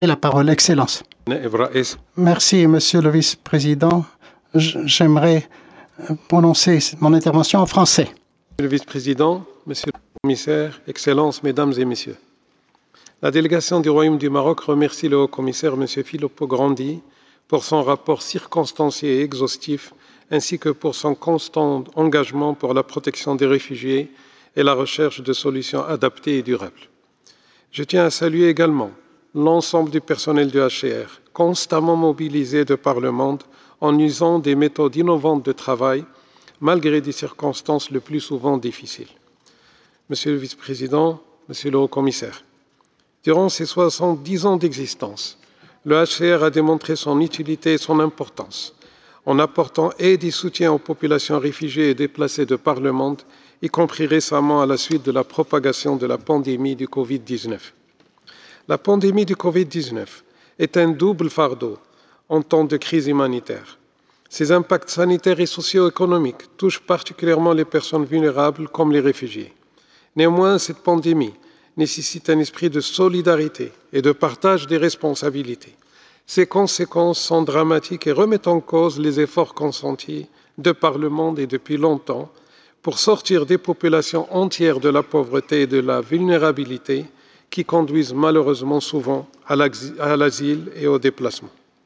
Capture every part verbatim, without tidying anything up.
La parole, Excellence. Merci, Monsieur le Vice-président. J'aimerais prononcer mon intervention en français. Monsieur le Vice-président, Monsieur le Commissaire, Excellences, Mesdames et Messieurs, la délégation du Royaume du Maroc remercie le Haut-Commissaire, Monsieur Filippo Grandi, pour son rapport circonstancié et exhaustif, ainsi que pour son constant engagement pour la protection des réfugiés et la recherche de solutions adaptées et durables. Je tiens à saluer également l'ensemble du personnel du H C R, constamment mobilisé de par le monde en usant des méthodes innovantes de travail, malgré des circonstances le plus souvent difficiles. Monsieur le Vice-président, Monsieur le Haut-Commissaire, durant ses soixante-dix ans d'existence, le H C R a démontré son utilité et son importance en apportant aide et soutien aux populations réfugiées et déplacées de par le monde, y compris récemment à la suite de la propagation de la pandémie du Covid dix-neuf. La pandémie du Covid dix-neuf est un double fardeau en temps de crise humanitaire. Ses impacts sanitaires et socio-économiques touchent particulièrement les personnes vulnérables comme les réfugiés. Néanmoins, cette pandémie nécessite un esprit de solidarité et de partage des responsabilités. Ses conséquences sont dramatiques et remettent en cause les efforts consentis de par le monde et depuis longtemps pour sortir des populations entières de la pauvreté et de la vulnérabilité qui conduisent malheureusement souvent à l'asile et au déplacement.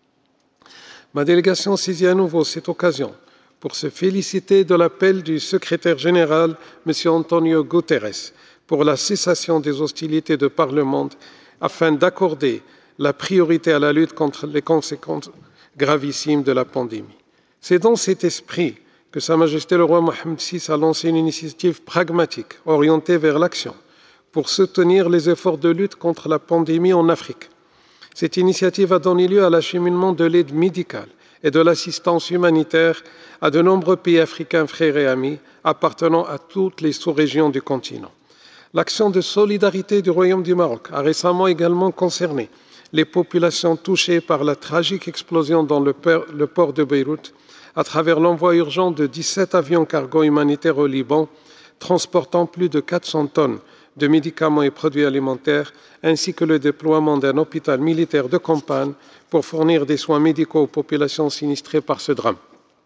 Ma délégation saisit à nouveau cette occasion pour se féliciter de l'appel du secrétaire général, M. Antonio Guterres, pour la cessation des hostilités de par le monde afin d'accorder la priorité à la lutte contre les conséquences gravissimes de la pandémie. C'est dans cet esprit que Sa Majesté le roi Mohammed six a lancé une initiative pragmatique orientée vers l'action pour soutenir les efforts de lutte contre la pandémie en Afrique. Cette initiative a donné lieu à l'acheminement de l'aide médicale et de l'assistance humanitaire à de nombreux pays africains frères et amis appartenant à toutes les sous-régions du continent. L'action de solidarité du Royaume du Maroc a récemment également concerné les populations touchées par la tragique explosion dans le port de Beyrouth à travers l'envoi urgent de dix-sept avions cargo humanitaires au Liban transportant plus de quatre cents tonnes de médicaments et produits alimentaires, ainsi que le déploiement d'un hôpital militaire de campagne pour fournir des soins médicaux aux populations sinistrées par ce drame.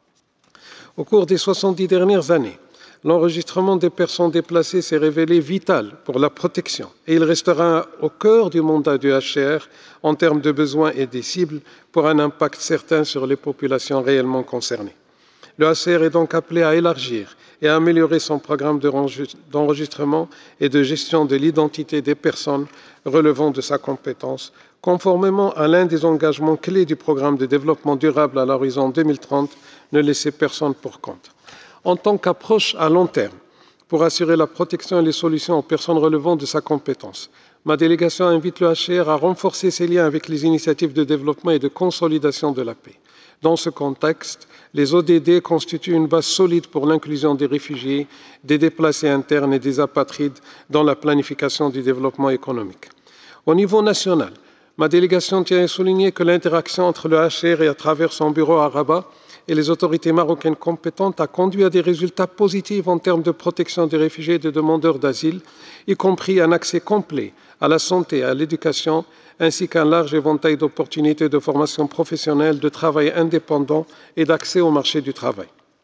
Au cours des soixante-dix dernières années, l'enregistrement des personnes déplacées s'est révélé vital pour la protection et il restera au cœur du mandat du H C R en termes de besoins et des cibles pour un impact certain sur les populations réellement concernées. Le H C R est donc appelé à élargir et à améliorer son programme d'enregistrement et de gestion de l'identité des personnes relevant de sa compétence, conformément à l'un des engagements clés du programme de développement durable à l'horizon deux mille trente, ne laisser personne pour compte. En tant qu'approche à long terme, pour assurer la protection et les solutions aux personnes relevant de sa compétence, ma délégation invite le H C R à renforcer ses liens avec les initiatives de développement et de consolidation de la paix. Dans ce contexte, les O D D constituent une base solide pour l'inclusion des réfugiés, des déplacés internes et des apatrides dans la planification du développement économique. Au niveau national, ma délégation tient à souligner que l'interaction entre le H C R et à travers son bureau à Rabat et les autorités marocaines compétentes a conduit à des résultats positifs en termes de protection des réfugiés et des demandeurs d'asile, y compris un accès complet à la santé et à l'éducation, ainsi qu'un large éventail d'opportunités de formation professionnelle, de travail indépendant et d'accès au marché du travail.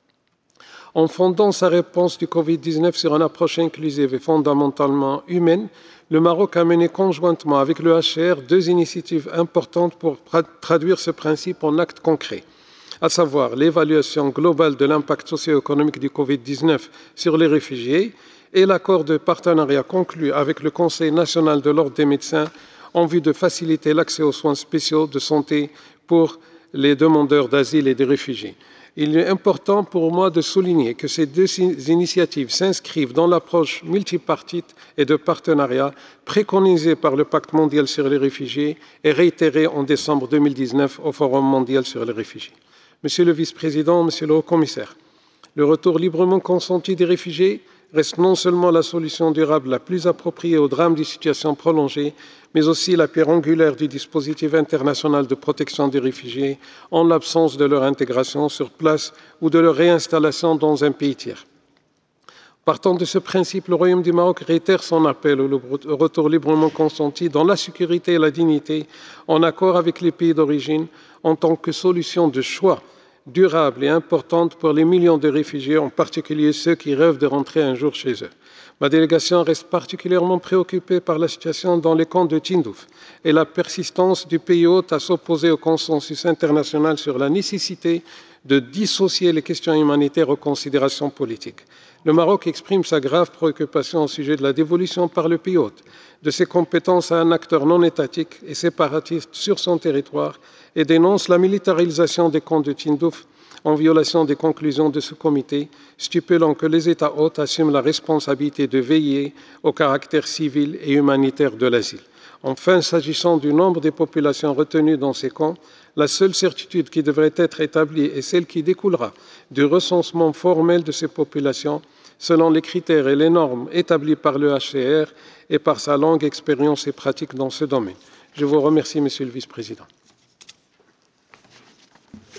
En fondant sa réponse du Covid dix-neuf sur une approche inclusive et fondamentalement humaine, le Maroc a mené conjointement avec le H C R deux initiatives importantes pour traduire ce principe en actes concrets, à savoir l'évaluation globale de l'impact socio-économique du Covid dix-neuf sur les réfugiés et l'accord de partenariat conclu avec le Conseil national de l'ordre des médecins en vue de faciliter l'accès aux soins spéciaux de santé pour les demandeurs d'asile et des réfugiés. Il est important pour moi de souligner que ces deux initiatives s'inscrivent dans l'approche multipartite et de partenariat préconisée par le Pacte mondial sur les réfugiés et réitérée en décembre deux mille dix-neuf au Forum mondial sur les réfugiés. Monsieur le Vice-président, Monsieur le Haut-Commissaire, le retour librement consenti des réfugiés reste non seulement la solution durable la plus appropriée au drame des situations prolongées, mais aussi la pierre angulaire du dispositif international de protection des réfugiés en l'absence de leur intégration sur place ou de leur réinstallation dans un pays tiers. Partant de ce principe, le Royaume du Maroc réitère son appel au retour librement consenti dans la sécurité et la dignité, en accord avec les pays d'origine, en tant que solution de choix durable et importante pour les millions de réfugiés, en particulier ceux qui rêvent de rentrer un jour chez eux. Ma délégation reste particulièrement préoccupée par la situation dans les camps de Tindouf et la persistance du pays hôte à s'opposer au consensus international sur la nécessité de dissocier les questions humanitaires aux considérations politiques. Le Maroc exprime sa grave préoccupation au sujet de la dévolution par le pays hôte de ses compétences à un acteur non étatique et séparatiste sur son territoire et dénonce la militarisation des camps de Tindouf en violation des conclusions de ce comité, stipulant que les États hôtes assument la responsabilité de veiller au caractère civil et humanitaire de l'asile. Enfin, s'agissant du nombre des populations retenues dans ces camps, la seule certitude qui devrait être établie est celle qui découlera du recensement formel de ces populations selon les critères et les normes établis par le H C R et par sa longue expérience et pratique dans ce domaine. Je vous remercie, Monsieur le Vice-président.